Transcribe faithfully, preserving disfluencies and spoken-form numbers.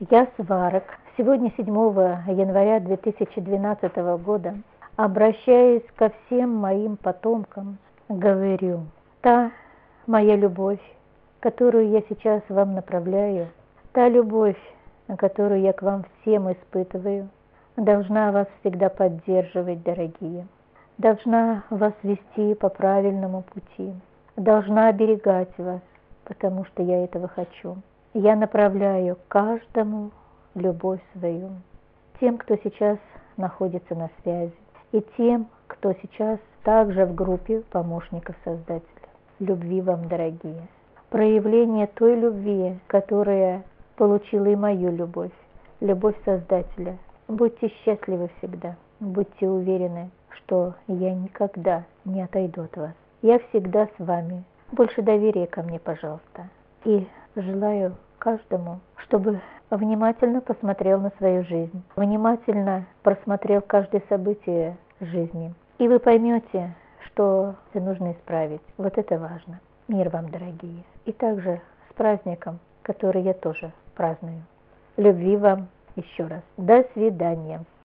Я Сварог. Сегодня, седьмого января две тысячи двенадцатого года, обращаясь ко всем моим потомкам, говорю: та моя любовь, которую я сейчас вам направляю, та любовь, которую я к вам всем испытываю, должна вас всегда поддерживать, дорогие, должна вас вести по правильному пути, должна оберегать вас, потому что я этого хочу. Я направляю каждому любовь свою, тем, кто сейчас находится на связи, и тем, кто сейчас также в группе помощников Создателя. Любви вам, дорогие. Проявление той любви, которая получила и мою любовь, любовь Создателя. Будьте счастливы всегда, будьте уверены, что я никогда не отойду от вас. Я всегда с вами. Больше доверия ко мне, пожалуйста. И желаю каждому, чтобы внимательно посмотрел на свою жизнь, внимательно просмотрел каждое событие жизни. И вы поймете, что нужно исправить. Вот это важно. Мир вам, дорогие. И также с праздником, который я тоже праздную. Любви вам еще раз. До свидания.